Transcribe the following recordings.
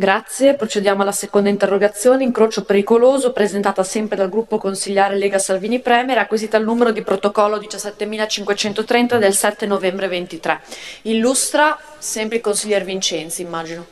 Grazie, procediamo alla seconda interrogazione, incrocio pericoloso, presentata sempre dal gruppo consigliare Lega Salvini Premier, acquisita il numero di protocollo 17.530 del 7 novembre 23. Illustra sempre il consigliere Vincenzi, immagino.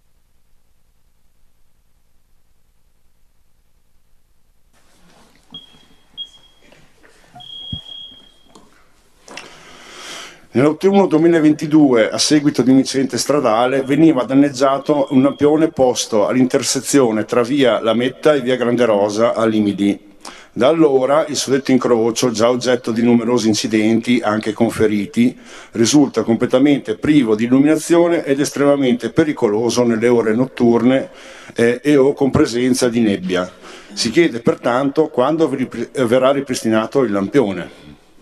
Nell'autunno 2022, a seguito di un incidente stradale, veniva danneggiato un lampione posto all'intersezione tra via Lametta e via Grande Rosa a Limidi. Da allora il suddetto incrocio, già oggetto di numerosi incidenti, anche con feriti, risulta completamente privo di illuminazione ed estremamente pericoloso nelle ore notturne e o con presenza di nebbia. Si chiede pertanto quando verrà ripristinato il lampione.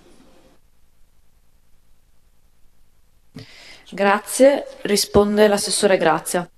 Grazie, risponde l'assessore Grazia.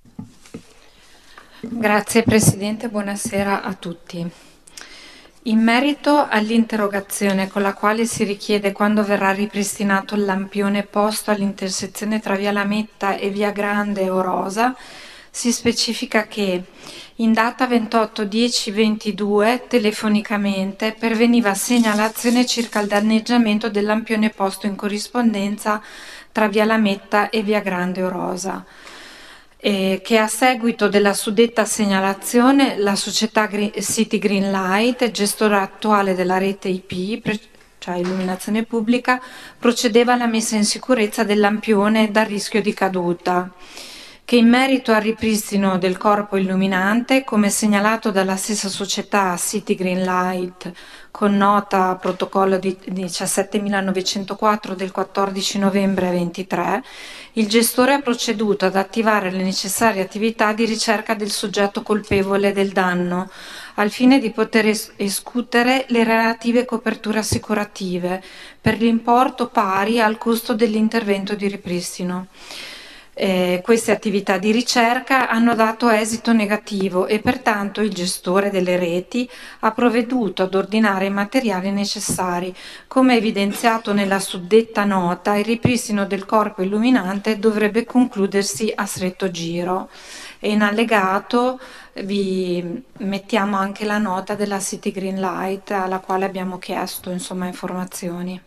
Grazie Presidente, buonasera a tutti. In merito all'interrogazione con la quale si richiede quando verrà ripristinato il lampione posto all'intersezione tra via Lametta e via Grande Orosa, si specifica che in data 28/10/22 telefonicamente perveniva segnalazione circa il danneggiamento del lampione posto in corrispondenza tra via Lametta e via Grande Orosa. Che a seguito della suddetta segnalazione la società City Green Light, gestore attuale della rete IP, cioè illuminazione pubblica, procedeva alla messa in sicurezza del lampione dal rischio di caduta, che in merito al ripristino del corpo illuminante, come segnalato dalla stessa società City Green Light con nota protocollo di 17.904 del 14 novembre 23, il gestore ha proceduto ad attivare le necessarie attività di ricerca del soggetto colpevole del danno, al fine di poter escutere le relative coperture assicurative per l'importo pari al costo dell'intervento di ripristino. Queste attività di ricerca hanno dato esito negativo e pertanto il gestore delle reti ha provveduto ad ordinare i materiali necessari. Come evidenziato nella suddetta nota, il ripristino del corpo illuminante dovrebbe concludersi a stretto giro. E in allegato vi mettiamo anche la nota della City Green Light alla quale abbiamo chiesto informazioni.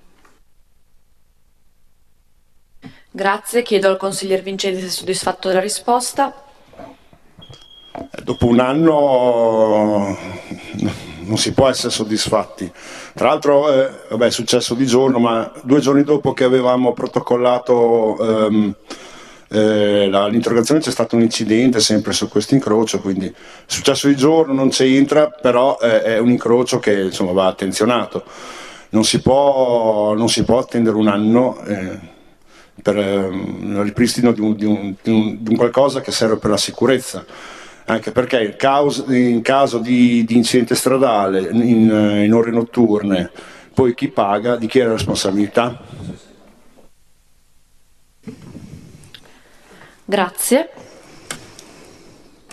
Grazie, chiedo al consigliere Vincenzi se è soddisfatto della risposta. Dopo un anno non si può essere soddisfatti. Tra l'altro è successo di giorno, ma 2 giorni dopo che avevamo protocollato l'interrogazione c'è stato un incidente sempre su questo incrocio, quindi è successo di giorno, non c'entra, però è un incrocio che insomma va attenzionato. Non si può attendere un anno per il ripristino di un qualcosa che serve per la sicurezza, anche perché in caso di incidente stradale in ore notturne, poi chi paga, di chi è la responsabilità? Grazie.